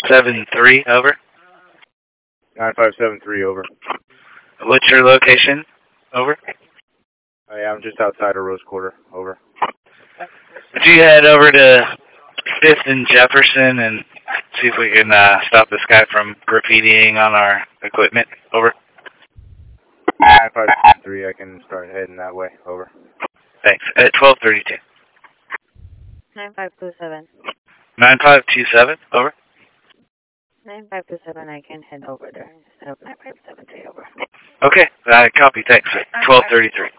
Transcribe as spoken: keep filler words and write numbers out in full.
seven three, over. nine five seven three, over. What's your location? Over. Oh, yeah, I'm just outside of Rose Quarter, over. Would you head over to fifth and Jefferson and see if we can uh, stop this guy from graffitiing on our equipment? Over. nine five seven three, I can start heading that way, over. Thanks. At twelve thirty-two. nine five two seven. nine five two seven, over. nine five two seven, I can head over there instead of nine five seven three, over. Okay, uh, copy, thanks. twelve thirty-three.